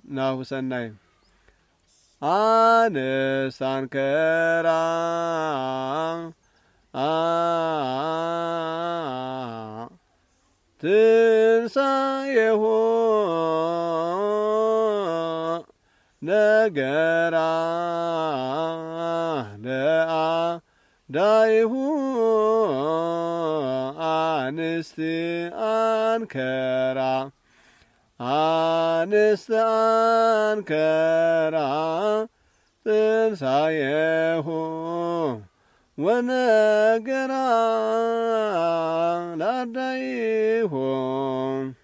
ናሁ ሰናይ አንሳንከራ ትንሣኤሁ ነገራ ለአዳይሁ አንስት አንከራ አንስት አንከራ ትንሣኤሁ ወነገራ ለአዳይሁ